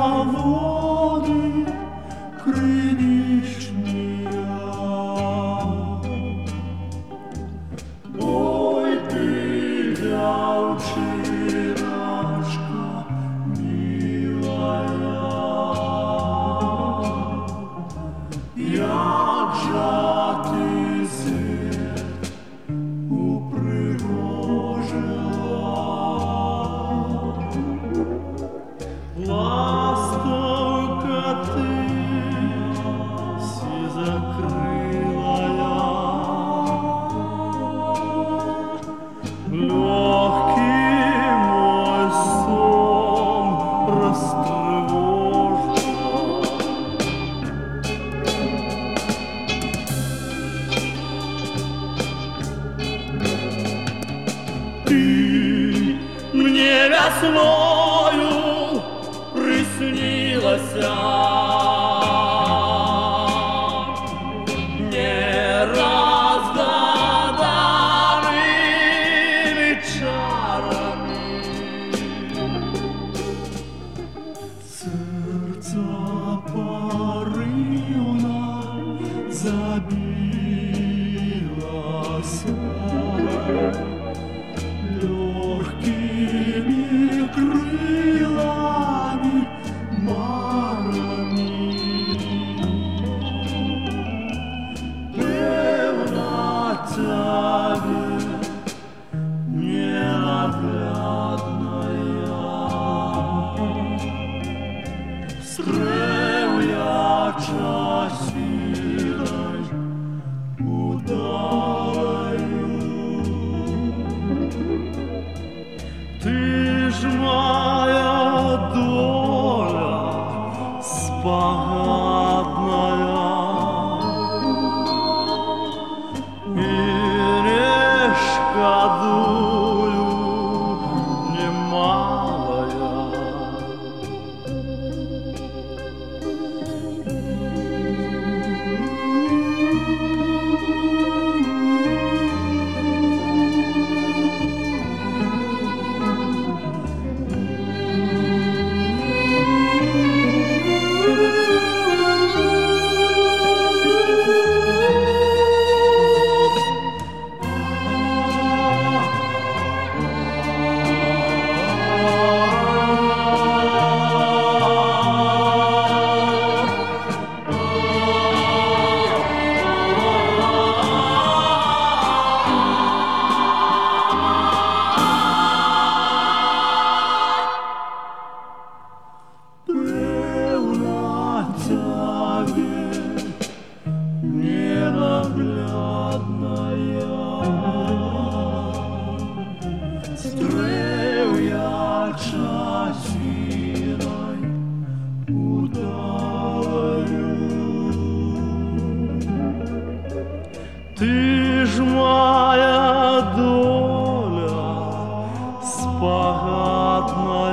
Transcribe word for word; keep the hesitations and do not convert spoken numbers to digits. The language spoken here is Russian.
воды крыничные. Ой, ты, девчоночка милая, як же ты свет упригожила. Ластовка ты сизокрылая, легкий мой сон растревожила. Ты мне весною приснилась неразгаданными чарами. Сердце порывно забилось легкими крылами марами. Певна тебе ненаглядная, стреляча силой удалою. Ты ж моя доля спогадная, и не шкодую немалая. Ты ж моя доля спогадная.